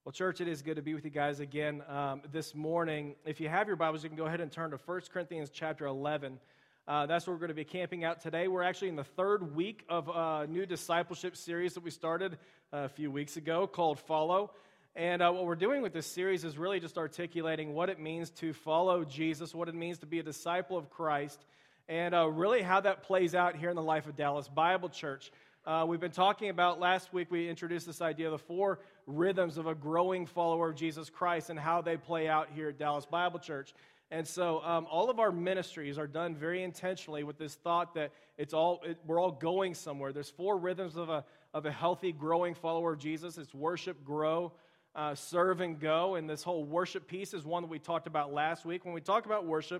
Well, church, it is good to be with you guys again this morning. If you have your Bibles, you can go ahead and turn to 1 Corinthians chapter 11. That's where we're going to be camping out today. We're actually in the third week of a new discipleship series that we started a few weeks ago called Follow. And what we're doing with this series is really just articulating what it means to follow Jesus, what it means to be a disciple of Christ, and really how that plays out here in the life of Dallas Bible Church. We've been talking about, last week we introduced this idea of the four rhythms of a growing follower of Jesus Christ and how they play out here at Dallas Bible Church. And so all of our ministries are done very intentionally with this thought that we're all going somewhere. There's four rhythms of a healthy, growing follower of Jesus. It's worship, grow, serve, and go. And this whole worship piece is one that we talked about last week. When we talk about worship,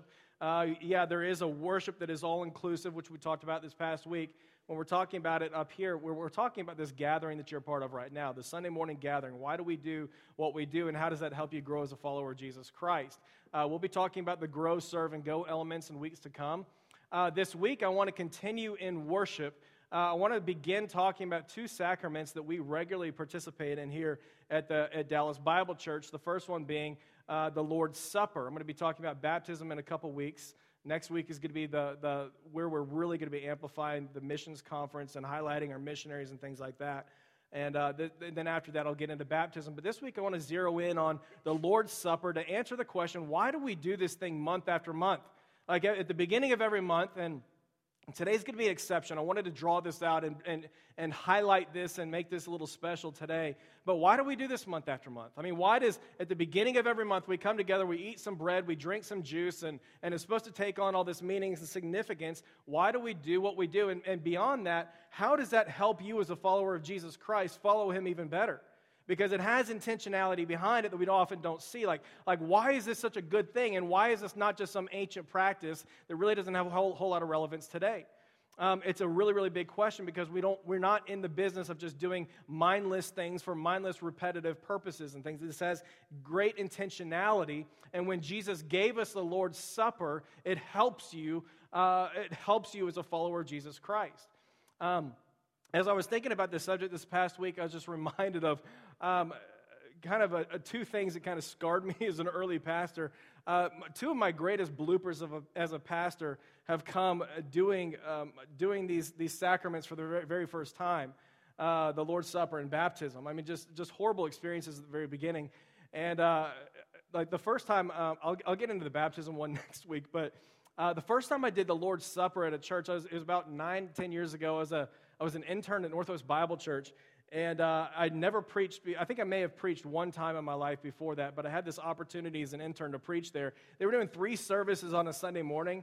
there is a worship that is all-inclusive, which we talked about this past week. When we're talking about it up here, we're talking about this gathering that you're a part of right now, the Sunday morning gathering. Why do we do what we do, and how does that help you grow as a follower of Jesus Christ? We'll be talking about the grow, serve, and go elements in weeks to come. This week, I want to continue in worship. I want to begin talking about two sacraments that we regularly participate in here at Dallas Bible Church. The first one being the Lord's Supper. I'm going to be talking about baptism in a couple weeks. Next week is going to be the where we're really going to be amplifying the missions conference and highlighting our missionaries and things like that. And then after that, I'll get into baptism. But this week, I want to zero in on the Lord's Supper to answer the question, why do we do this thing month after month? Like at the beginning of every month, and today's going to be an exception. I wanted to draw this out and highlight this and make this a little special today. But why do we do this month after month? I mean, why does, at the beginning of every month, we come together, we eat some bread, we drink some juice, and it's supposed to take on all this meaning and significance. Why do we do what we do? And beyond that, how does that help you as a follower of Jesus Christ follow Him even better? Because it has intentionality behind it that we often don't see. Like why is this such a good thing? And why is this not just some ancient practice that really doesn't have a whole lot of relevance today? It's a really, really big question because we're not in the business of just doing mindless things for mindless, repetitive purposes and things. This has great intentionality. And when Jesus gave us the Lord's Supper, it helps you. It helps you as a follower of Jesus Christ. As I was thinking about this subject this past week, I was just reminded of kind of two things that kind of scarred me as an early pastor. Two of my greatest bloopers as a pastor have come doing these sacraments for the very first time, the Lord's Supper and baptism. I mean, just horrible experiences at the very beginning. And like the first time, I'll get into the baptism one next week, but the first time I did the Lord's Supper at a church, it was about 9-10 years ago. I was an intern at Northwest Bible Church, and I'd never preached. I think I may have preached one time in my life before that, but I had this opportunity as an intern to preach there. They were doing 3 services on a Sunday morning,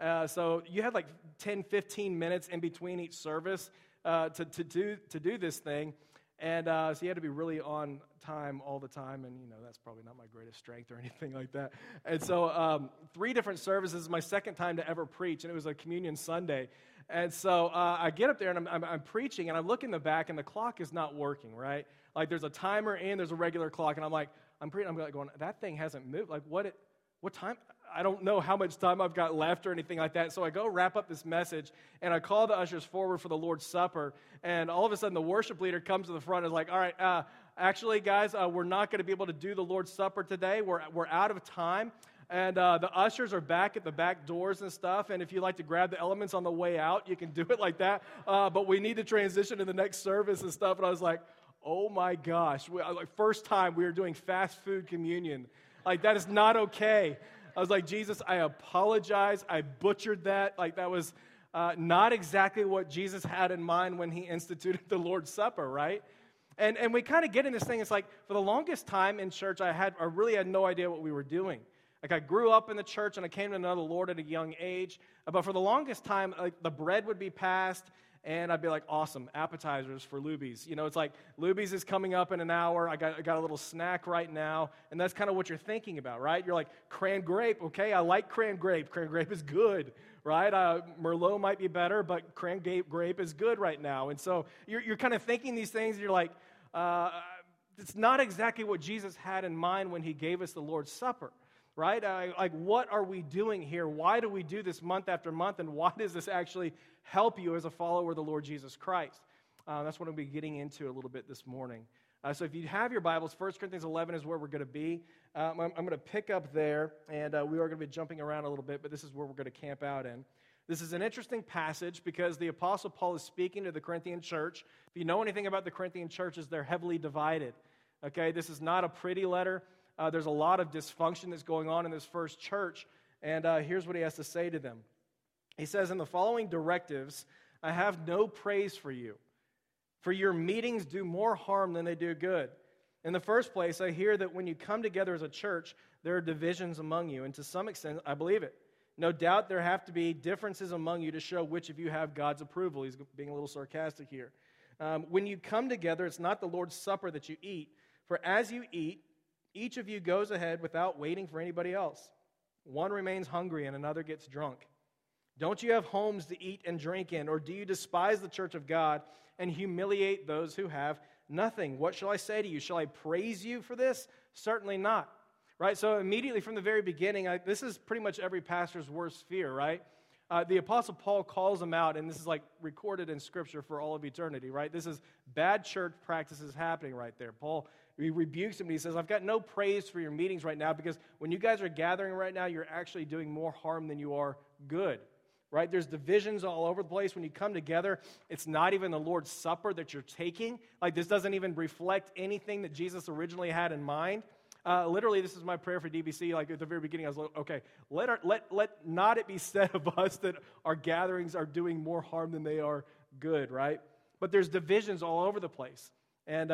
so you had like 10, 15 minutes in between each service to do this thing, and so you had to be really on time all the time, and that's probably not my greatest strength or anything like that. And so 3 different services is my second time to ever preach, and it was a communion Sunday. And so I get up there and I'm preaching, and I look in the back, and the clock is not working, right? Like there's a timer and there's a regular clock, and I'm like going, that thing hasn't moved. Like what time? I don't know how much time I've got left or anything like that. So I go wrap up this message, and I call the ushers forward for the Lord's Supper, and all of a sudden the worship leader comes to the front and is like, all right, actually guys, we're not going to be able to do the Lord's Supper today. We're out of time. And the ushers are back at the back doors and stuff, and if you like to grab the elements on the way out, you can do it like that, but we need to transition to the next service and stuff. And I was like, oh my gosh, first time we were doing fast food communion. Like, that is not okay. I was like, Jesus, I apologize, I butchered that. Like, that was not exactly what Jesus had in mind when He instituted the Lord's Supper, right? And we kind of get in this thing, it's like, for the longest time in church, I really had no idea what we were doing. Like, I grew up in the church, and I came to know the Lord at a young age. But for the longest time, like, the bread would be passed, and I'd be like, awesome, appetizers for Luby's. It's like, Luby's is coming up in an hour. I got a little snack right now. And that's kind of what you're thinking about, right? You're like, cran grape, okay, I like cran grape. Cran grape is good, right? Merlot might be better, but cran grape is good right now. And so you're kind of thinking these things, and you're like, it's not exactly what Jesus had in mind when He gave us the Lord's Supper. Right? Like, what are we doing here? Why do we do this month after month? And why does this actually help you as a follower of the Lord Jesus Christ? That's what I'll be getting into a little bit this morning. So if you have your Bibles, 1 Corinthians 11 is where we're going to be. I'm going to pick up there, and we are going to be jumping around a little bit, but this is where we're going to camp out in. This is an interesting passage because the Apostle Paul is speaking to the Corinthian church. If you know anything about the Corinthian churches, they're heavily divided. Okay, this is not a pretty letter. There's a lot of dysfunction that's going on in this first church, and here's what he has to say to them. He says, "In the following directives, I have no praise for you, for your meetings do more harm than they do good. In the first place, I hear that when you come together as a church, there are divisions among you, and to some extent, I believe it. No doubt there have to be differences among you to show which of you have God's approval." He's being a little sarcastic here. "When you come together, it's not the Lord's Supper that you eat, for as you eat, each of you goes ahead without waiting for anybody else. One remains hungry and another gets drunk. Don't you have homes to eat and drink in, or do you despise the church of God and humiliate those who have nothing? What shall I say to you? Shall I praise you for this? Certainly not." Right? So immediately from the very beginning, this is pretty much every pastor's worst fear, right? The Apostle Paul calls them out, and this is like recorded in Scripture for all of eternity, right? This is bad church practices happening right there. Paul, he rebukes him, and he says, "I've got no praise for your meetings right now, because when you guys are gathering right now, you're actually doing more harm than you are good." Right? There's divisions all over the place. When you come together, it's not even the Lord's Supper that you're taking. Like, this doesn't even reflect anything that Jesus originally had in mind. Literally, this is my prayer for DBC. Like, at the very beginning, I was like, okay, let not it be said of us that our gatherings are doing more harm than they are good, right? But there's divisions all over the place. And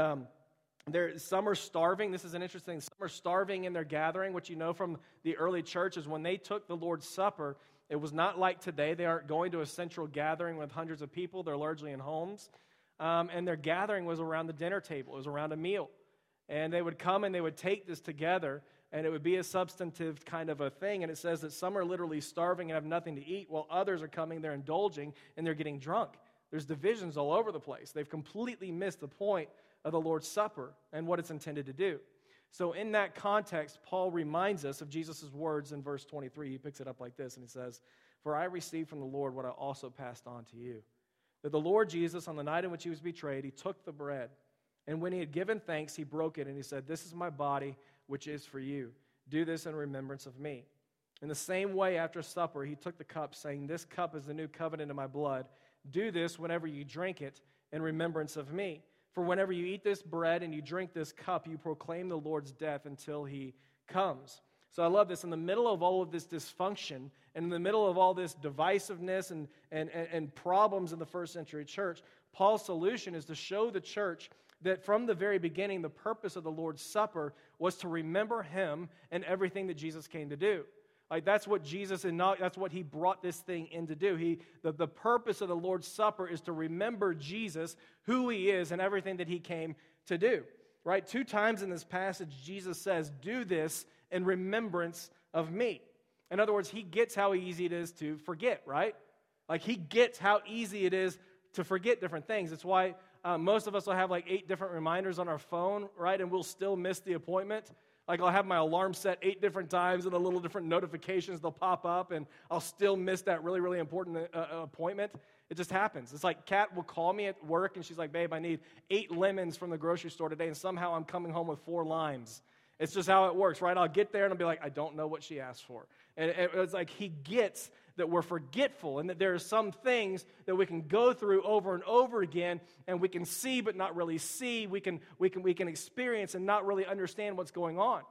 some are starving. This is an interesting. Some are starving in their gathering. What you know from the early church is when they took the Lord's Supper, it was not like today. They aren't going to a central gathering with hundreds of people. They're largely in homes. And their gathering was around the dinner table. It was around a meal. And they would come and they would take this together, and it would be a substantive kind of a thing. And it says that some are literally starving and have nothing to eat, while others are coming, they're indulging, and they're getting drunk. There's divisions all over the place. They've completely missed the point of the Lord's Supper and what it's intended to do. So in that context, Paul reminds us of Jesus' words in verse 23. He picks it up like this, and he says, "For I received from the Lord what I also passed on to you. That the Lord Jesus, on the night in which he was betrayed, he took the bread. And when he had given thanks, he broke it, and he said, 'This is my body, which is for you. Do this in remembrance of me.' In the same way, after supper, he took the cup, saying, 'This cup is the new covenant in my blood. Do this whenever you drink it in remembrance of me. For whenever you eat this bread and you drink this cup, you proclaim the Lord's death until he comes.'" So I love this. In the middle of all of this dysfunction, and in the middle of all this divisiveness and problems in the first century church, Paul's solution is to show the church that from the very beginning, the purpose of the Lord's Supper was to remember him and everything that Jesus came to do. Like, that's what that's what he brought this thing in to do. The purpose of the Lord's Supper is to remember Jesus, who he is, and everything that he came to do. Right? 2 times in this passage, Jesus says, "Do this in remembrance of me." In other words, he gets how easy it is to forget, right? Like, he gets how easy it is to forget different things. It's why most of us will have like 8 different reminders on our phone, right? And we'll still miss the appointment. Like, I'll have my alarm set 8 different times, and the little different notifications, they'll pop up, and I'll still miss that really, really important appointment. It just happens. It's like Kat will call me at work, and she's like, "Babe, I need 8 lemons from the grocery store today," and somehow I'm coming home with 4 limes. It's just how it works, right? I'll get there, and I'll be like, "I don't know what she asked for." And it's like he gets that we're forgetful, and that there are some things that we can go through over and over again, and we can see but not really see. We can experience and not really understand what's going on.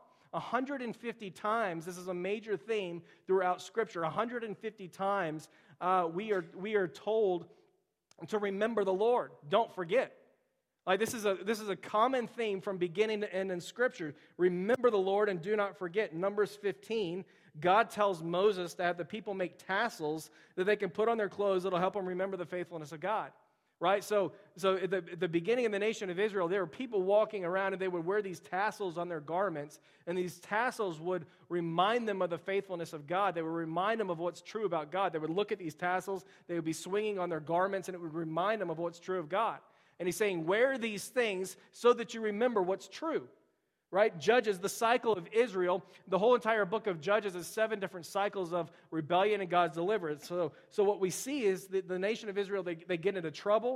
150 times, this is a major theme throughout Scripture. 150 times we are told to remember the Lord. Don't forget. Like, this is a common theme from beginning to end in Scripture. Remember the Lord and do not forget. Numbers 15, God tells Moses to have the people make tassels that they can put on their clothes that'll help them remember the faithfulness of God. Right? So at the beginning of the nation of Israel, there were people walking around, and they would wear these tassels on their garments, and these tassels would remind them of the faithfulness of God. They would remind them of what's true about God. They would look at these tassels, they would be swinging on their garments, and it would remind them of what's true of God. And he's saying, wear these things so that you remember what's true. Right? Judges, the cycle of Israel, the whole entire book of Judges is 7 different cycles of rebellion and God's deliverance. So what we see is that the nation of Israel, they get into trouble.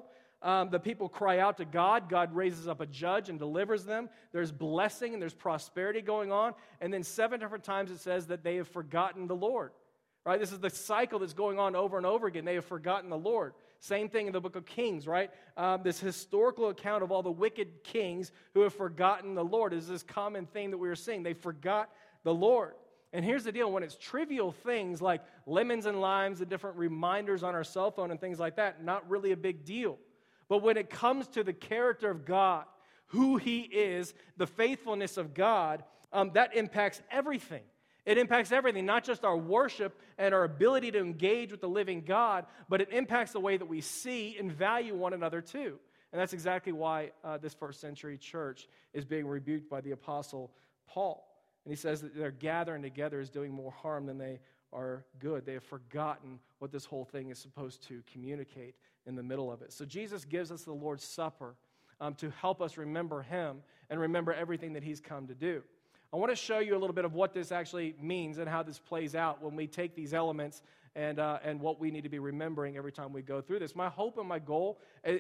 The people cry out to God. God raises up a judge and delivers them. There's blessing and there's prosperity going on. And then 7 different times it says that they have forgotten the Lord. Right? This is the cycle that's going on over and over again. They have forgotten the Lord. Same thing in the book of Kings, right? This historical account of all the wicked kings who have forgotten the Lord is this common theme that we are seeing. They forgot the Lord. And here's the deal. When it's trivial things like lemons and limes and different reminders on our cell phone and things like that, not really a big deal. But when it comes to the character of God, who He is, the faithfulness of God, that impacts everything. It impacts everything, not just our worship and our ability to engage with the living God, but it impacts the way that we see and value one another too. And that's exactly why this first century church is being rebuked by the Apostle Paul. And he says that their gathering together is doing more harm than they are good. They have forgotten what this whole thing is supposed to communicate in the middle of it. So Jesus gives us the Lord's Supper to help us remember Him and remember everything that He's come to do. I want to show you a little bit of what this actually means and how this plays out when we take these elements and what we need to be remembering every time we go through this. My hope and my goal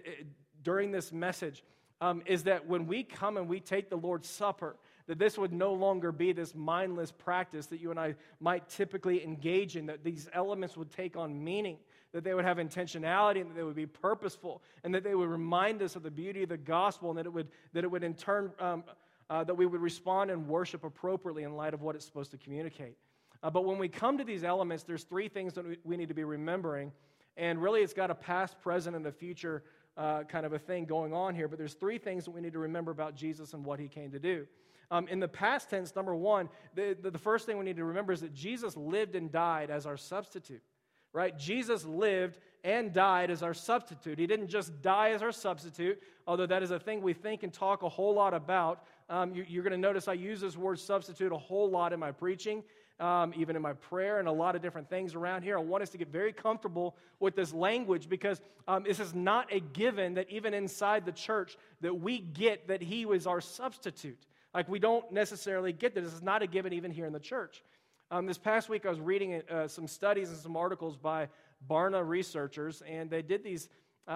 during this message is that when we come and we take the Lord's Supper, that this would no longer be this mindless practice that you and I might typically engage in, that these elements would take on meaning, that they would have intentionality, and that they would be purposeful, and that they would remind us of the beauty of the gospel, and that it would in turn that we would respond and worship appropriately in light of what it's supposed to communicate. But when we come to these elements, there's 3 things that we need to be remembering, and really it's got a past, present, and a future kind of a thing going on here, but there's 3 things that we need to remember about Jesus and what He came to do. In the past tense, number 1, the first thing we need to remember is that Jesus lived and died as our substitute. Right? Jesus lived and died as our substitute. He didn't just die as our substitute, although that is a thing we think and talk a whole lot about. You're going to notice I use this word substitute a whole lot in my preaching, even in my prayer, and a lot of different things around here. I want us to get very comfortable with this language because this is not a given that even inside the church that we get that He was our substitute. Like we don't necessarily get that. This is not a given even here in the church. This past week I was reading some studies and some articles by Barna researchers, and they did these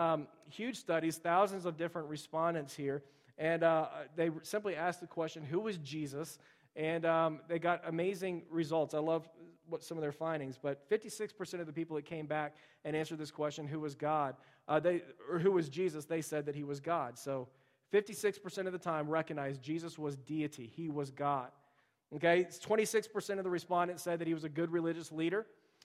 huge studies, thousands of different respondents here, and they simply asked the question, who was Jesus? And they got amazing results. I love some of their findings, but 56% of the people that came back and answered this question, who was God, or who was Jesus, they said that He was God. So 56% of the time recognized Jesus was deity. He was God. Okay, 26% of the respondents said that He was a good religious leader.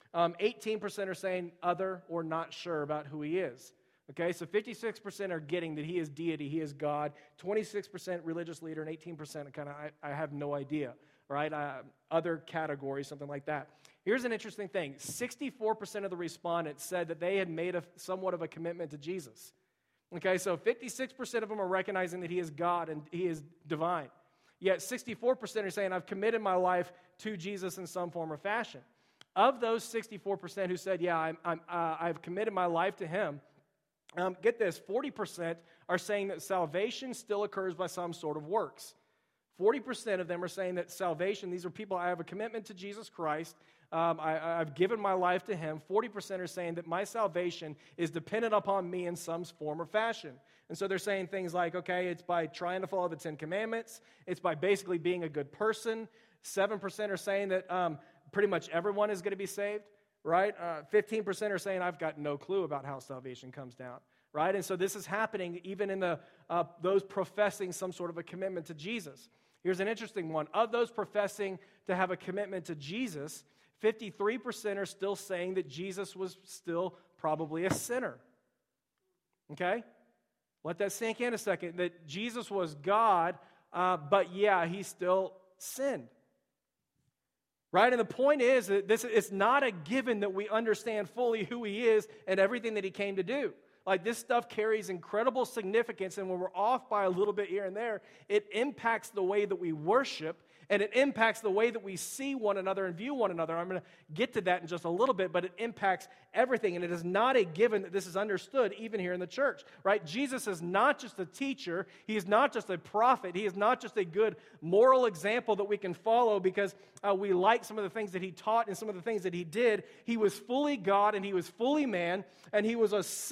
18% are saying other or not sure about who He is. Okay, so 56% are getting that He is deity, He is God. 26% religious leader, and 18% kind of, I have no idea, right? Other categories, something like that. Here's an interesting thing. 64% of the respondents said that they had made somewhat of a commitment to Jesus. Okay, so 56% of them are recognizing that He is God and He is divine. Yet 64% are saying, I've committed my life to Jesus in some form or fashion. Of those 64% who said, yeah, I've committed my life to Him, get this, 40% are saying that salvation still occurs by some sort of works. 40% of them are saying that salvation, these are people, I have a commitment to Jesus Christ, I've given my life to Him. 40% are saying that my salvation is dependent upon me in some form or fashion. And so they're saying things like, okay, it's by trying to follow the 10 Commandments. It's by basically being a good person. 7% are saying that pretty much everyone is going to be saved, right? 15% are saying, I've got no clue about how salvation comes down, right? And so this is happening even in those professing some sort of a commitment to Jesus. Here's an interesting one. Of those professing to have a commitment to Jesus, 53% are still saying that Jesus was still probably a sinner. Okay? Let that sink in a second, that Jesus was God, but yeah, He still sinned. Right? And the point is that it's not a given that we understand fully who He is and everything that He came to do. Like this stuff carries incredible significance, and when we're off by a little bit here and there, it impacts the way that we worship, and it impacts the way that we see one another and view one another. I'm going to get to that in just a little bit, but it impacts everything, and it is not a given that this is understood even here in the church, right? Jesus is not just a teacher. He is not just a prophet. He is not just a good moral example that we can follow because we like some of the things that He taught and some of the things that He did. He was fully God, and He was fully man, and He was a sinless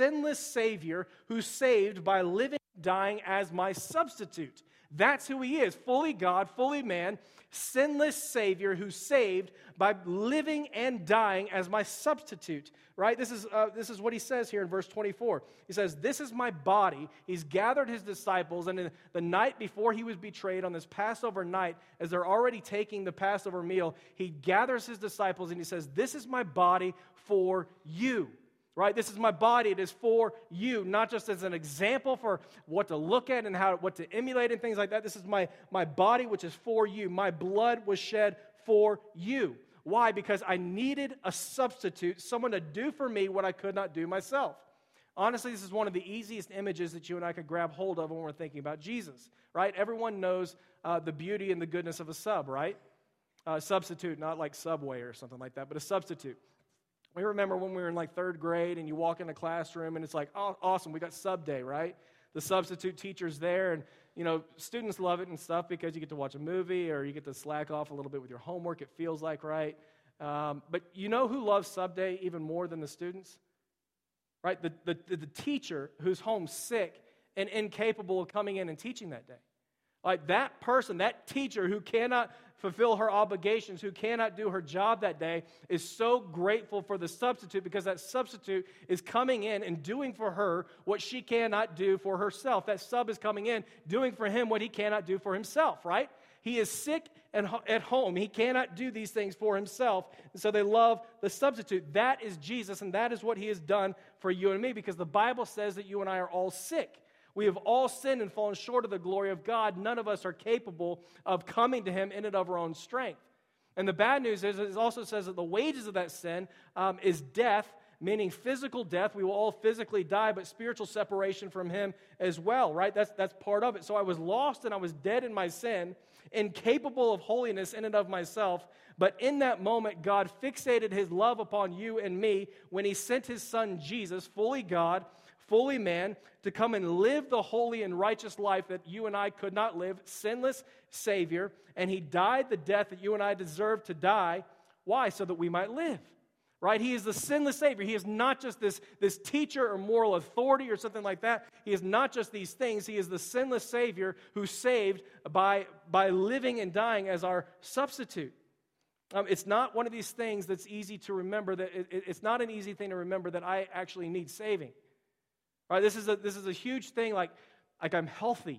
Savior who's saved by living and dying as my substitute. That's who he is, fully God, fully man, sinless Savior who's saved by living and dying as my substitute, right? This is what he says here in verse 24. He says, this is my body. He's gathered his disciples, and in the night before he was betrayed, on this Passover night, as they're already taking the Passover meal, he gathers his disciples and he says, this is my body for you. Right? This is my body. It is for you, not just as an example for what to look at and what to emulate and things like that. This is my body, which is for you. My blood was shed for you. Why? Because I needed a substitute, someone to do for me what I could not do myself. Honestly, this is one of the easiest images that you and I could grab hold of when we're thinking about Jesus. Right? Everyone knows the beauty and the goodness of a sub, right? Substitute, not like Subway or something like that, but a substitute. We remember when we were in like third grade and you walk in a classroom and it's like, oh, awesome, we got sub day, right? The substitute teacher's there, and students love it and stuff because you get to watch a movie or you get to slack off a little bit with your homework, it feels like, right? But you know who loves sub day even more than the students? Right? The teacher who's home sick and incapable of coming in and teaching that day. Like that person, that teacher who cannot fulfill her obligations, who cannot do her job that day, is so grateful for the substitute because that substitute is coming in and doing for her what she cannot do for herself. That sub is coming in, doing for him what he cannot do for himself, right? He is sick and at home. He cannot do these things for himself. And so they love the substitute. That is Jesus, and that is what he has done for you and me, because the Bible says that you and I are all sick. We have all sinned and fallen short of the glory of God. None of us are capable of coming to him in and of our own strength. And the bad news is, it also says that the wages of that sin is death, meaning physical death. We will all physically die, but spiritual separation from him as well, right? That's part of it. So I was lost and I was dead in my sin, incapable of holiness in and of myself. But in that moment, God fixated his love upon you and me when he sent his son Jesus, fully God, fully man, to come and live the holy and righteous life that you and I could not live, sinless Savior, and he died the death that you and I deserve to die. Why? So that we might live, right? He is the sinless Savior. He is not just this teacher or moral authority or something like that. He is not just these things. He is the sinless Savior who saved by living and dying as our substitute. It's not one of these things that's easy to remember. It's not an easy thing to remember that I actually need saving. Right, this is a huge thing. Like I'm healthy.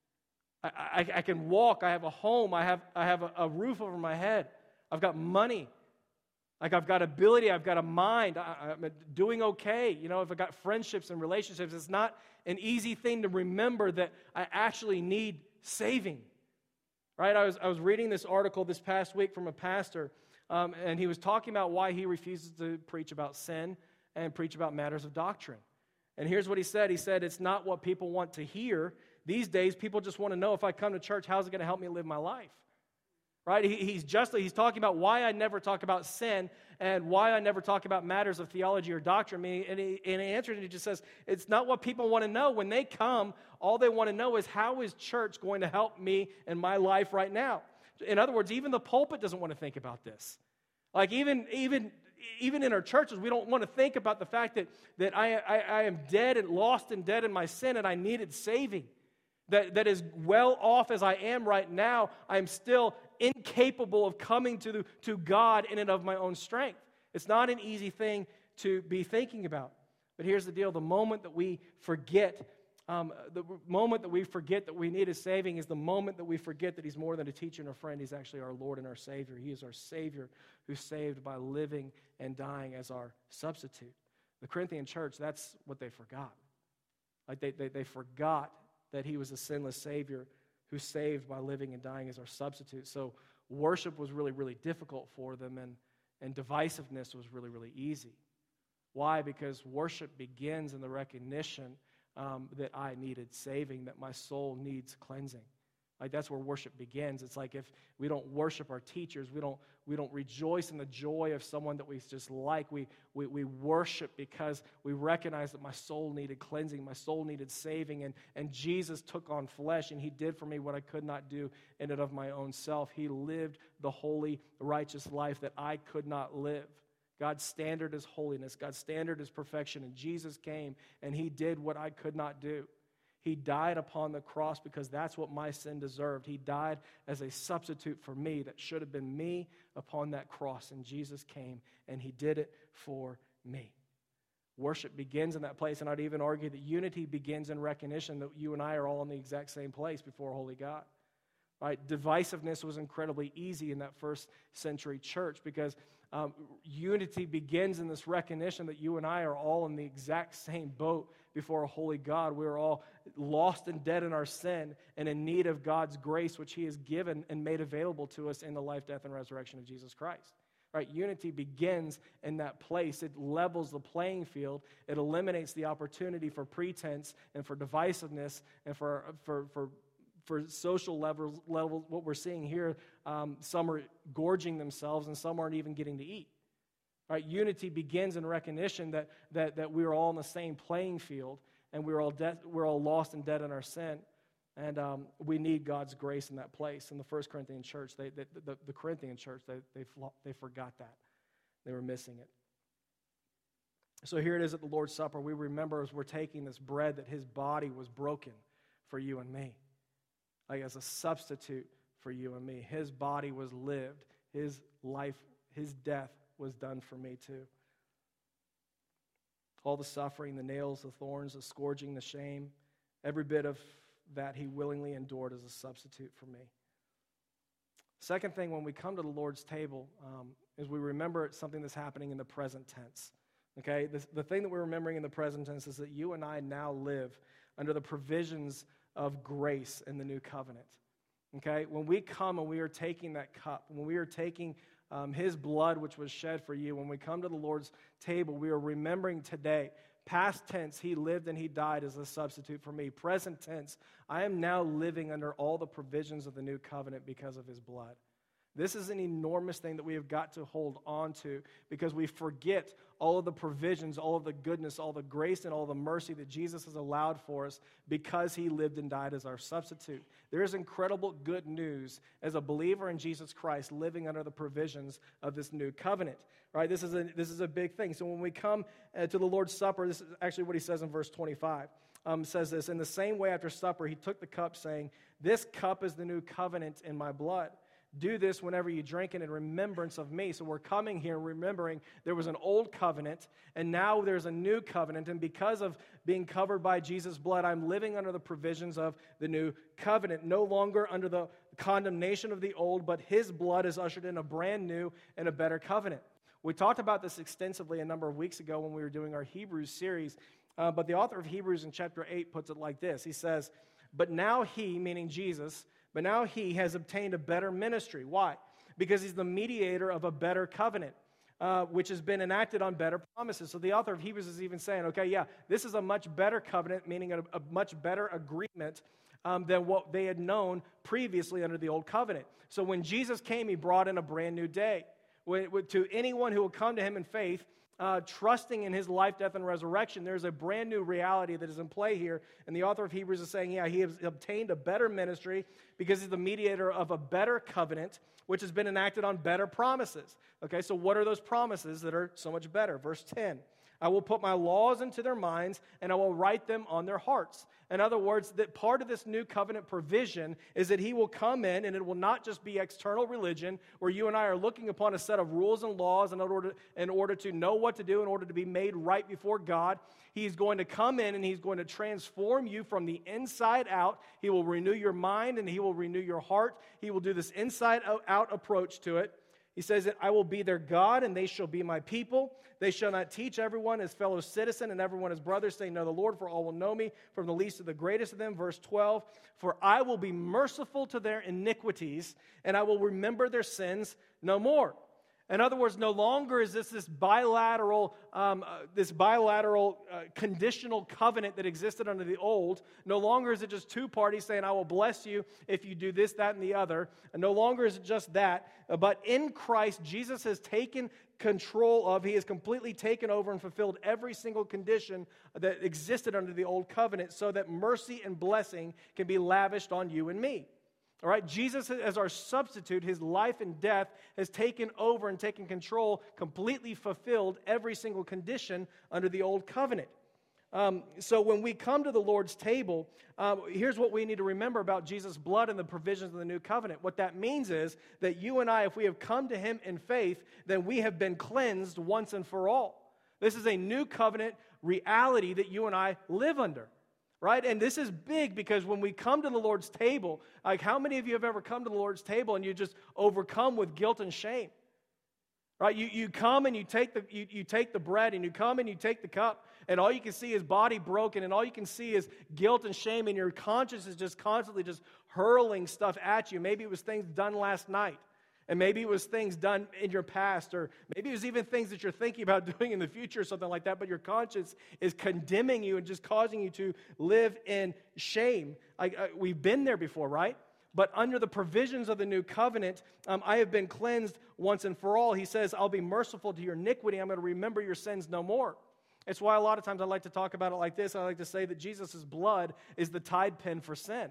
I can walk. I have a home. I have a roof over my head. I've got money. Like I've got ability. I've got a mind. I'm doing okay. If I've got friendships and relationships, it's not an easy thing to remember that I actually need saving. Right? I was reading this article this past week from a pastor, and he was talking about why he refuses to preach about sin and preach about matters of doctrine. And here's what he said. He said, it's not what people want to hear. These days, people just want to know, if I come to church, how's it going to help me live my life? Right? He's talking about why I never talk about sin and why I never talk about matters of theology or doctrine. And he answered, and he just says, it's not what people want to know. When they come, all they want to know is, how is church going to help me in my life right now? In other words, even the pulpit doesn't want to think about this. Like even in our churches, we don't want to think about the fact that I am dead and lost and dead in my sin and I needed saving. That as well off as I am right now, I'm still incapable of coming to God in and of my own strength. It's not an easy thing to be thinking about. But here's the deal. The moment that we forget that we need a saving is the moment that we forget that he's more than a teacher and a friend. He's actually our Lord and our Savior. He is our Savior who's saved by living and dying as our substitute. The Corinthian church, that's what they forgot. Like they forgot that he was a sinless Savior who's saved by living and dying as our substitute. So worship was really, really difficult for them, and divisiveness was really, really easy. Why? Because worship begins in the recognition that I needed saving, that my soul needs cleansing. Like that's where worship begins. It's like if we don't worship our teachers, we don't rejoice in the joy of someone that we just like. We worship because we recognize that my soul needed cleansing, my soul needed saving, and Jesus took on flesh, and he did for me what I could not do in and of my own self. He lived the holy, righteous life that I could not live. God's standard is holiness. God's standard is perfection. And Jesus came and he did what I could not do. He died upon the cross because that's what my sin deserved. He died as a substitute for me. That should have been me upon that cross. And Jesus came and he did it for me. Worship begins in that place. And I'd even argue that unity begins in recognition that you and I are all in the exact same place before a holy God. Right? Divisiveness was incredibly easy in that first century church because unity begins in this recognition that you and I are all in the exact same boat before a holy God. We are all lost and dead in our sin and in need of God's grace, which he has given and made available to us in the life, death, and resurrection of Jesus Christ. Right? Unity begins in that place. It levels the playing field. It eliminates the opportunity for pretense and for divisiveness and for social levels, what we're seeing here, some are gorging themselves and some aren't even getting to eat. Right? Unity begins in recognition that we are all in the same playing field and we're all lost and dead in our sin, and we need God's grace in that place. In the First Corinthian church, the Corinthian church, they forgot that. They were missing it. So here it is at the Lord's Supper. We remember as we're taking this bread that his body was broken for you and me. Like as a substitute for you and me. His body was lived. His life, his death was done for me too. All the suffering, the nails, the thorns, the scourging, the shame, every bit of that he willingly endured as a substitute for me. Second thing, when we come to the Lord's table, is we remember something that's happening in the present tense. Okay, the thing that we're remembering in the present tense is that you and I now live under the provisions of grace in the new covenant. Okay, when we come and we are taking that cup, when we are taking his blood which was shed for you, when we come to the Lord's table, we are remembering today, past tense, he lived and he died as a substitute for me. Present tense, I am now living under all the provisions of the new covenant because of his blood. This is an enormous thing that we have got to hold on to because we forget all of the provisions, all of the goodness, all the grace, and all the mercy that Jesus has allowed for us because he lived and died as our substitute. There is incredible good news as a believer in Jesus Christ living under the provisions of this new covenant. Right? This is a big thing. So when we come to the Lord's Supper, this is actually what he says in verse 25. Says this, in the same way after supper, he took the cup saying, "This cup is the new covenant in my blood. Do this whenever you drink it in remembrance of me." So we're coming here remembering there was an old covenant, and now there's a new covenant. And because of being covered by Jesus' blood, I'm living under the provisions of the new covenant, no longer under the condemnation of the old, but his blood has ushered in a brand new and a better covenant. We talked about this extensively a number of weeks ago when we were doing our Hebrews series, but the author of Hebrews in chapter 8 puts it like this. He says, "But now he," meaning Jesus, "but now he has obtained a better ministry." Why? Because he's the mediator of a better covenant, which has been enacted on better promises. So the author of Hebrews is even saying, okay, yeah, this is a much better covenant, meaning a much better agreement than what they had known previously under the old covenant. So when Jesus came, he brought in a brand new day. To anyone who will come to him in faith, trusting in his life, death, and resurrection, there's a brand new reality that is in play here. And the author of Hebrews is saying, yeah, he has obtained a better ministry because he's the mediator of a better covenant, which has been enacted on better promises. Okay, so what are those promises that are so much better? Verse 10, "I will put my laws into their minds, and I will write them on their hearts." In other words, that part of this new covenant provision is that he will come in, and it will not just be external religion, where you and I are looking upon a set of rules and laws in order to know what to do, in order to be made right before God. He's going to come in, and he's going to transform you from the inside out. He will renew your mind, and he will renew your heart. He will do this inside-out approach to it. He says that I will be their God, and they shall be my people. They shall not teach everyone as fellow citizen and everyone as brother, saying, "Know the Lord, for all will know me, from the least to the greatest of them." Verse 12, "For I will be merciful to their iniquities, and I will remember their sins no more." In other words, no longer is this bilateral conditional covenant that existed under the old. No longer is it just two parties saying, "I will bless you if you do this, that, and the other." And no longer is it just that. But in Christ, Jesus has taken control of, he has completely taken over and fulfilled every single condition that existed under the old covenant so that mercy and blessing can be lavished on you and me. All right, Jesus as our substitute, his life and death has taken over and taken control, completely fulfilled every single condition under the old covenant. So when we come to the Lord's table, here's what we need to remember about Jesus' blood and the provisions of the new covenant. What that means is that you and I, if we have come to him in faith, then we have been cleansed once and for all. This is a new covenant reality that you and I live under. Right? And this is big because when we come to the Lord's table, like how many of you have ever come to the Lord's table and you just overcome with guilt and shame? Right? You come and you take the bread, and you come and you take the cup, and all you can see is body broken, and all you can see is guilt and shame, and your conscience is just constantly just hurling stuff at you. Maybe it was things done last night. And maybe it was things done in your past, or maybe it was even things that you're thinking about doing in the future or something like that, but your conscience is condemning you and just causing you to live in shame. We've been there before, right? But under the provisions of the new covenant, I have been cleansed once and for all. He says, I'll be merciful to your iniquity. I'm going to remember your sins no more. It's why a lot of times I like to talk about it like this. I like to say that Jesus' blood is the tide pin for sin.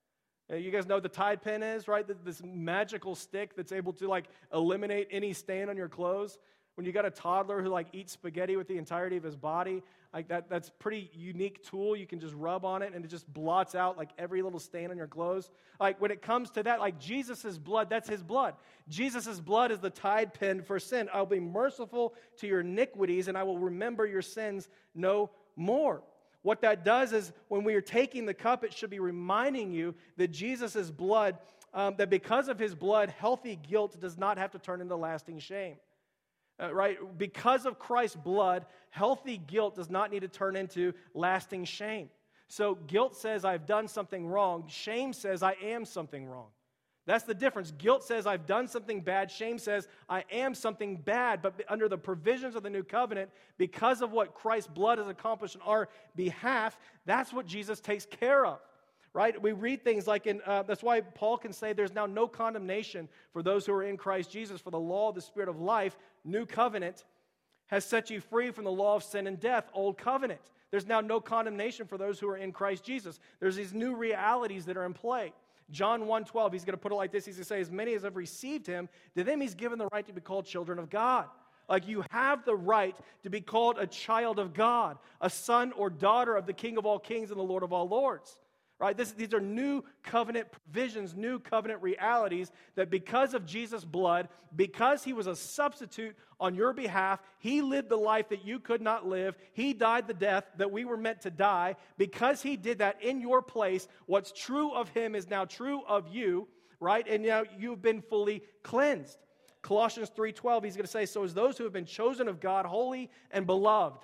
You guys know what the tide pin is, right? This magical stick that's able to eliminate any stain on your clothes. When you got a toddler who eats spaghetti with the entirety of his body, that's a pretty unique tool. You can just rub on it and it just blots out every little stain on your clothes. When it comes to that, Jesus' blood, that's his blood. Jesus' blood is the tide pin for sin. I'll be merciful to your iniquities and I will remember your sins no more. What that does is when we are taking the cup, it should be reminding you that Jesus' blood, that because of his blood, healthy guilt does not have to turn into lasting shame. Right? Because of Christ's blood, healthy guilt does not need to turn into lasting shame. So guilt says I've done something wrong. Shame says I am something wrong. That's the difference. Guilt says I've done something bad. Shame says I am something bad. But under the provisions of the new covenant, because of what Christ's blood has accomplished on our behalf, that's what Jesus takes care of. Right? We read things that's why Paul can say there's now no condemnation for those who are in Christ Jesus, for the law of the Spirit of life, new covenant, has set you free from the law of sin and death, old covenant. There's now no condemnation for those who are in Christ Jesus. There's these new realities that are in play. John 1:12, he's going to put it like this. He's going to say, as many as have received him, to them he's given the right to be called children of God. You have the right to be called a child of God, a son or daughter of the King of all kings and the Lord of all lords. Right? These are new covenant provisions, new covenant realities that because of Jesus' blood, because he was a substitute on your behalf, he lived the life that you could not live, he died the death that we were meant to die. Because he did that in your place, what's true of him is now true of you, right? And now you've been fully cleansed. Colossians 3:12, he's going to say, so as those who have been chosen of God, holy and beloved.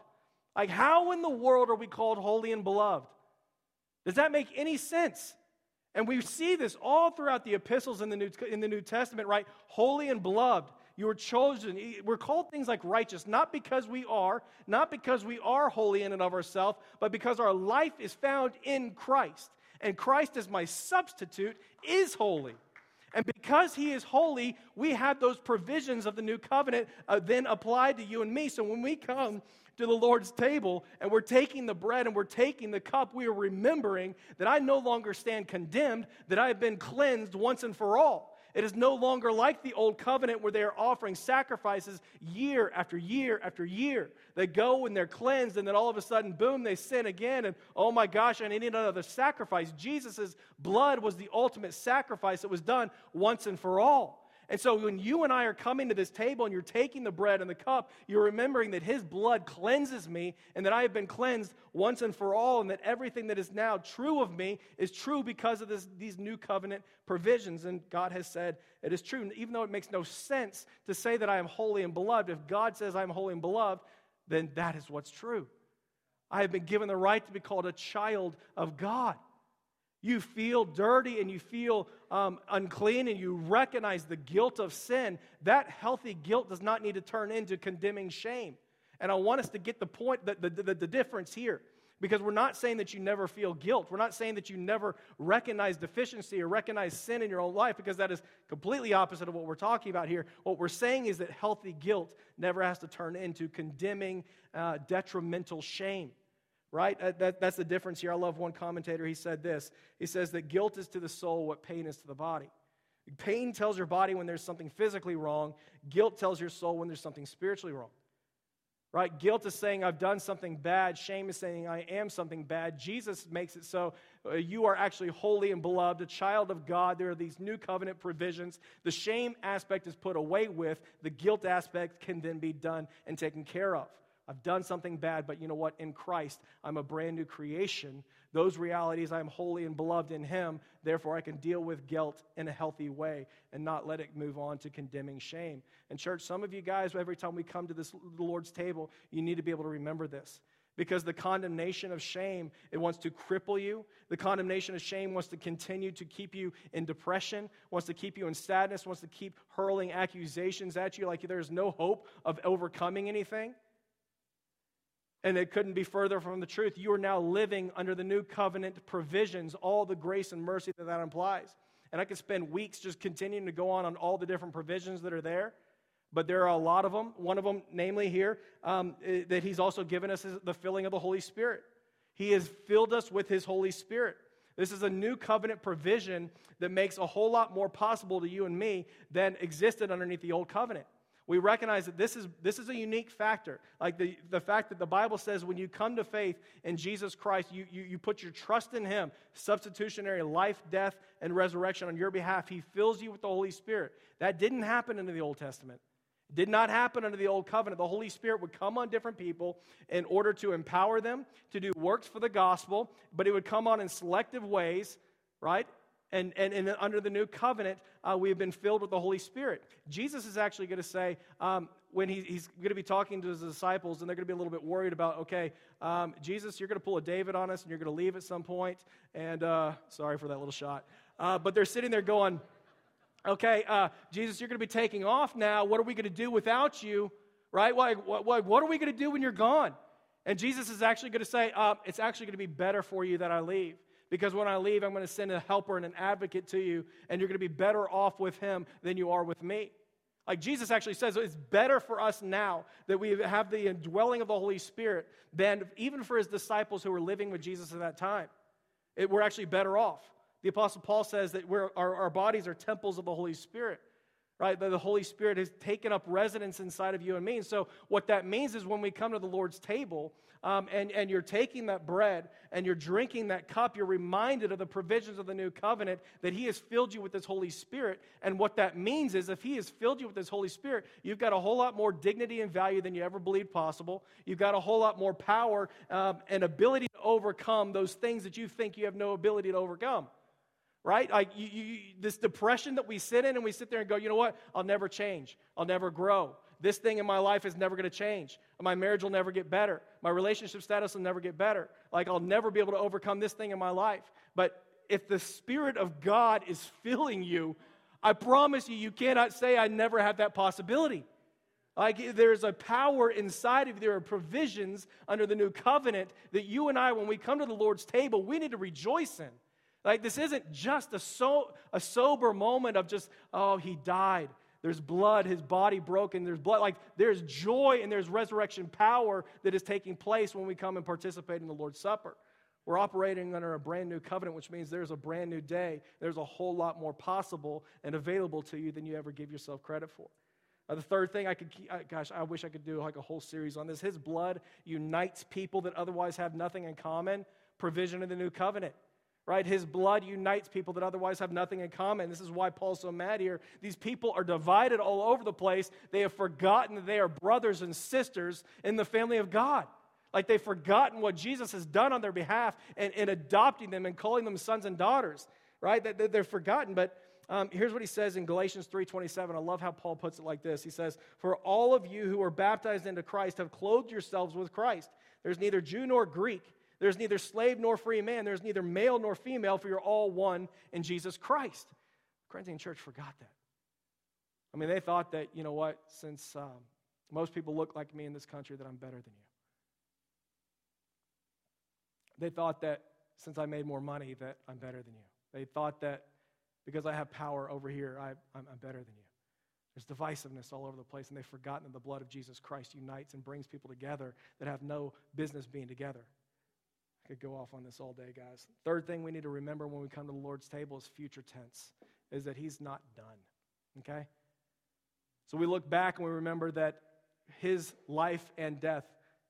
How in the world are we called holy and beloved? Does that make any sense? And we see this all throughout the epistles in the New Testament, right? Holy and beloved. You were chosen. We're called things like righteous, not because we are holy in and of ourselves, but because our life is found in Christ. And Christ as my substitute is holy. And because he is holy, we have those provisions of the new covenant then applied to you and me. So when we come to the Lord's table and we're taking the bread and we're taking the cup, we are remembering that I no longer stand condemned, that I have been cleansed once and for all. It is no longer like the old covenant where they are offering sacrifices year after year after year. They go and they're cleansed, and then all of a sudden, boom, they sin again, and oh my gosh, I need another sacrifice. Jesus' blood was the ultimate sacrifice that was done once and for all. And so when you and I are coming to this table and you're taking the bread and the cup, you're remembering that his blood cleanses me and that I have been cleansed once and for all, and that everything that is now true of me is true because of these new covenant provisions. And God has said it is true. Even though it makes no sense to say that I am holy and beloved, if God says I am holy and beloved, then that is what's true. I have been given the right to be called a child of God. You feel dirty and you feel unclean and you recognize the guilt of sin. That healthy guilt does not need to turn into condemning shame. And I want us to get the point, the difference here. Because we're not saying that you never feel guilt. We're not saying that you never recognize deficiency or recognize sin in your own life, because that is completely opposite of what we're talking about here. What we're saying is that healthy guilt never has to turn into condemning, detrimental shame. right? That's the difference here. I love one commentator. He said this. He says that guilt is to the soul what pain is to the body. Pain tells your body when there's something physically wrong. Guilt tells your soul when there's something spiritually wrong. Right? Guilt is saying I've done something bad. Shame is saying I am something bad. Jesus makes it so you are actually holy and beloved, a child of God. There are these new covenant provisions. The shame aspect is put away with. The guilt aspect can then be done and taken care of. I've done something bad, but you know what? In Christ, I'm a brand new creation. Those realities, I'm holy and beloved in Him. Therefore, I can deal with guilt in a healthy way and not let it move on to condemning shame. And church, some of you guys, every time we come to the Lord's table, you need to be able to remember this. Because the condemnation of shame, it wants to cripple you. The condemnation of shame wants to continue to keep you in depression, wants to keep you in sadness, wants to keep hurling accusations at you like there's no hope of overcoming anything. And it couldn't be further from the truth. You are now living under the new covenant provisions, all the grace and mercy that implies. And I could spend weeks just continuing to go on all the different provisions that are there. But there are a lot of them. One of them, namely here, that He's also given us is the filling of the Holy Spirit. He has filled us with His Holy Spirit. This is a new covenant provision that makes a whole lot more possible to you and me than existed underneath the old covenant. We recognize that this is a unique factor. Like the fact that the Bible says when you come to faith in Jesus Christ, you put your trust in Him, substitutionary life, death, and resurrection on your behalf. He fills you with the Holy Spirit. That didn't happen under the Old Testament. It did not happen under the Old Covenant. The Holy Spirit would come on different people in order to empower them to do works for the gospel, but it would come on in selective ways, right? And under the new covenant, we have been filled with the Holy Spirit. Jesus is actually going to say, when he's going to be talking to His disciples, and they're going to be a little bit worried about, okay, Jesus, you're going to pull a David on us, and you're going to leave at some point. And sorry for that little shot. But they're sitting there going, okay, Jesus, you're going to be taking off now. What are we going to do without you? Right? What are we going to do when you're gone? And Jesus is actually going to say, it's actually going to be better for you that I leave. Because when I leave, I'm going to send a helper and an advocate to you, and you're going to be better off with Him than you are with me. Like Jesus actually says, it's better for us now that we have the indwelling of the Holy Spirit than even for His disciples who were living with Jesus at that time. We're actually better off. The Apostle Paul says that our bodies are temples of the Holy Spirit. Right? The Holy Spirit has taken up residence inside of you and me. And so what that means is when we come to the Lord's table and you're taking that bread and you're drinking that cup, you're reminded of the provisions of the new covenant that He has filled you with His Holy Spirit. And what that means is if He has filled you with His Holy Spirit, you've got a whole lot more dignity and value than you ever believed possible. You've got a whole lot more power and ability to overcome those things that you think you have no ability to overcome. Right? Like this depression that we sit in and we sit there and go, you know what? I'll never change. I'll never grow. This thing in my life is never going to change. My marriage will never get better. My relationship status will never get better. Like I'll never be able to overcome this thing in my life. But if the Spirit of God is filling you, I promise you, you cannot say I never have that possibility. Like there's a power inside of you. There are provisions under the new covenant that you and I, when we come to the Lord's table, we need to rejoice in. Like this isn't just a sober moment of just, oh, He died. There's blood, His body broken. There's blood. Like there's joy and there's resurrection power that is taking place when we come and participate in the Lord's Supper. We're operating under a brand new covenant, which means there's a brand new day. There's a whole lot more possible and available to you than you ever give yourself credit for. The third thing I wish I could do like a whole series on this. His blood unites people that otherwise have nothing in common. Provision of the new covenant. Right? His blood unites people that otherwise have nothing in common. This is why Paul's so mad here. These people are divided all over the place. They have forgotten that they are brothers and sisters in the family of God. Like they've forgotten what Jesus has done on their behalf in adopting them and calling them sons and daughters. Right? They're forgotten. But here's what he says in Galatians 3:27. I love how Paul puts it like this. He says, "For all of you who are baptized into Christ have clothed yourselves with Christ. There's neither Jew nor Greek. There's neither slave nor free man. There's neither male nor female, for you're all one in Jesus Christ." The Corinthian church forgot that. I mean, they thought that, you know what, since most people look like me in this country, that I'm better than you. They thought that since I made more money, that I'm better than you. They thought that because I have power over here, I'm better than you. There's divisiveness all over the place, and they've forgotten that the blood of Jesus Christ unites and brings people together that have no business being together. I could go off on this all day, guys. Third thing we need to remember when we come to the Lord's table is future tense, is that he's not done, okay? So we look back and we remember that his life and death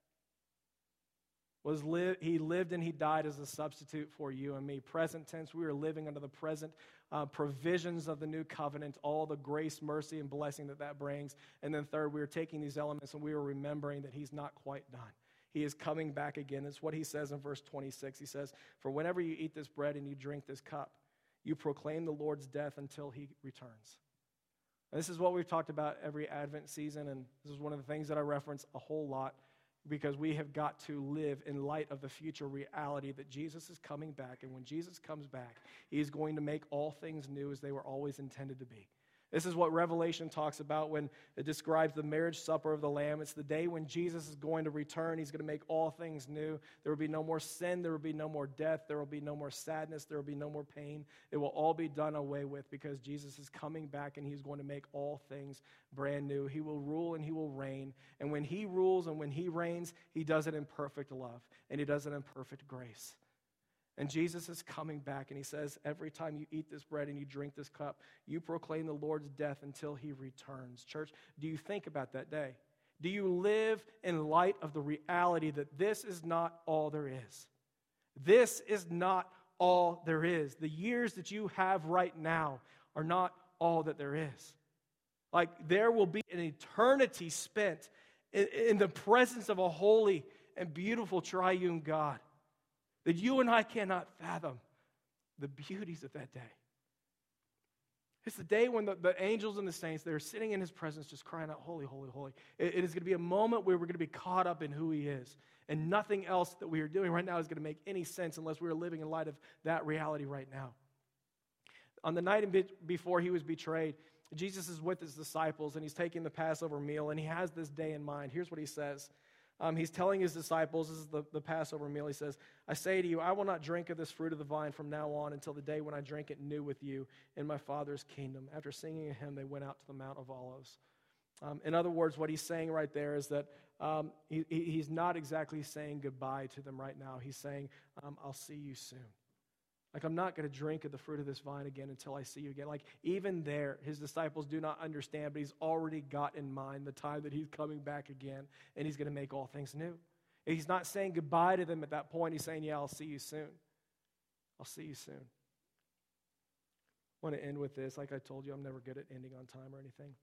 he lived and he died as a substitute for you and me. Present tense, we are living under the present provisions of the new covenant, all the grace, mercy, and blessing that brings. And then third, we are taking these elements and we are remembering that he's not quite done. He is coming back again. That's what he says in verse 26. He says, "For whenever you eat this bread and you drink this cup, you proclaim the Lord's death until he returns." And this is what we've talked about every Advent season, and this is one of the things that I reference a whole lot, because we have got to live in light of the future reality that Jesus is coming back. And when Jesus comes back, he is going to make all things new as they were always intended to be. This is what Revelation talks about when it describes the marriage supper of the Lamb. It's the day when Jesus is going to return. He's going to make all things new. There will be no more sin. There will be no more death. There will be no more sadness. There will be no more pain. It will all be done away with because Jesus is coming back and he's going to make all things brand new. He will rule and he will reign. And when he rules and when he reigns, he does it in perfect love and he does it in perfect grace. And Jesus is coming back, and he says, every time you eat this bread and you drink this cup, you proclaim the Lord's death until he returns. Church, do you think about that day? Do you live in light of the reality that this is not all there is? This is not all there is. The years that you have right now are not all that there is. Like, there will be an eternity spent in the presence of a holy and beautiful triune God that you and I cannot fathom the beauties of that day. It's the day when the angels and the saints, they're sitting in his presence just crying out, holy, holy, holy. It is going to be a moment where we're going to be caught up in who he is. And nothing else that we are doing right now is going to make any sense unless we are living in light of that reality right now. On the night before he was betrayed, Jesus is with his disciples and he's taking the Passover meal and he has this day in mind. Here's what he says. He's telling his disciples, this is the Passover meal, he says, "I say to you, I will not drink of this fruit of the vine from now on until the day when I drink it new with you in my Father's kingdom." After singing a hymn, they went out to the Mount of Olives. In other words, what he's saying right there is that he's not exactly saying goodbye to them right now. He's saying, I'll see you soon. Like, I'm not going to drink of the fruit of this vine again until I see you again. Like, even there, his disciples do not understand, but he's already got in mind the time that he's coming back again, and he's going to make all things new. And he's not saying goodbye to them at that point. He's saying, yeah, I'll see you soon. I'll see you soon. I want to end with this. Like I told you, I'm never good at ending on time or anything.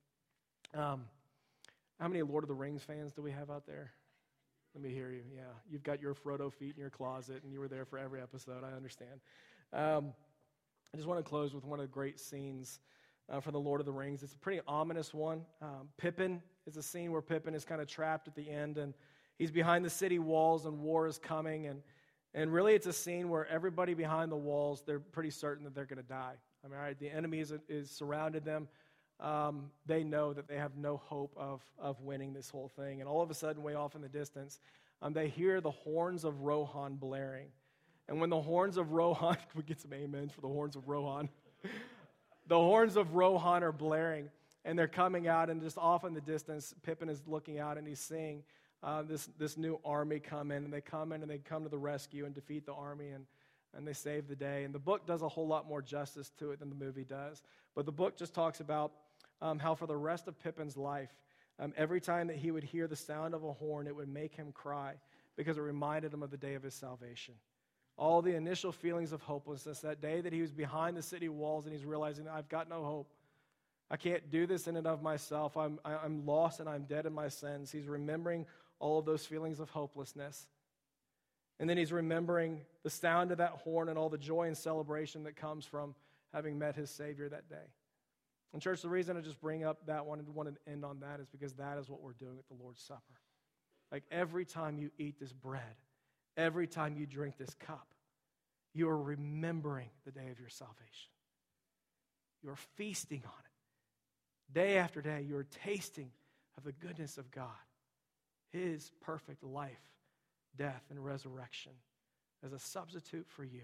How many Lord of the Rings fans do we have out there? Let me hear you. Yeah, you've got your Frodo feet in your closet, and you were there for every episode. I understand. I just want to close with one of the great scenes from the Lord of the Rings. It's a pretty ominous one. Pippin is a scene where Pippin is kind of trapped at the end, and he's behind the city walls, and war is coming. And really, it's a scene where everybody behind the walls, they're pretty certain that they're going to die. I mean, all right, the enemy is surrounded them. They know that they have no hope of winning this whole thing. And all of a sudden, way off in the distance, they hear the horns of Rohan blaring. And when the horns of Rohan, can we get some amens for the horns of Rohan? The horns of Rohan are blaring, and they're coming out, and just off in the distance, Pippin is looking out, and he's seeing this new army come in, and they come to the rescue and defeat the army, and they save the day. And the book does a whole lot more justice to it than the movie does. But the book just talks about how for the rest of Pippin's life, every time that he would hear the sound of a horn, it would make him cry because it reminded him of the day of his salvation. All the initial feelings of hopelessness, that day that he was behind the city walls and he's realizing, I've got no hope. I can't do this in and of myself. I'm lost and I'm dead in my sins. He's remembering all of those feelings of hopelessness. And then he's remembering the sound of that horn and all the joy and celebration that comes from having met his Savior that day. And church, the reason I just bring up that one and wanted to end on that is because that is what we're doing at the Lord's Supper. Like, every time you eat this bread, every time you drink this cup, you are remembering the day of your salvation. You are feasting on it. Day after day, you are tasting of the goodness of God, his perfect life, death, and resurrection as a substitute for you.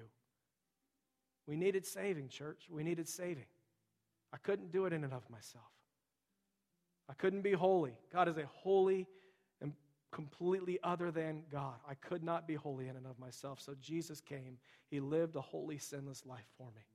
We needed saving, church. We needed saving. I couldn't do it in and of myself. I couldn't be holy. God is a holy and completely other than God. I could not be holy in and of myself. So Jesus came. He lived a holy, sinless life for me.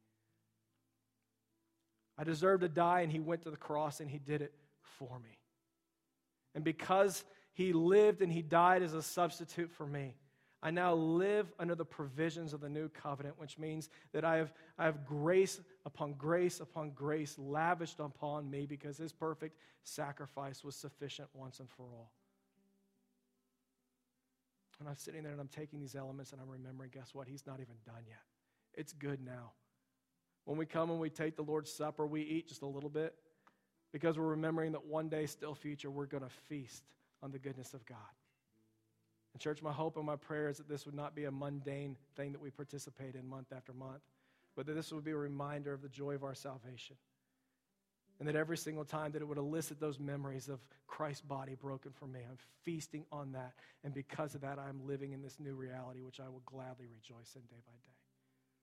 I deserved to die, and he went to the cross, and he did it for me. And because he lived and he died as a substitute for me, I now live under the provisions of the new covenant, which means that I have grace upon grace upon grace lavished upon me because his perfect sacrifice was sufficient once and for all. And I'm sitting there and I'm taking these elements and I'm remembering, guess what? He's not even done yet. It's good now. When we come and we take the Lord's Supper, we eat just a little bit because we're remembering that one day, still future, we're going to feast on the goodness of God. And church, my hope and my prayer is that this would not be a mundane thing that we participate in month after month, but that this would be a reminder of the joy of our salvation. And that every single time that it would elicit those memories of Christ's body broken for me, I'm feasting on that. And because of that, I'm living in this new reality, which I will gladly rejoice in day by day.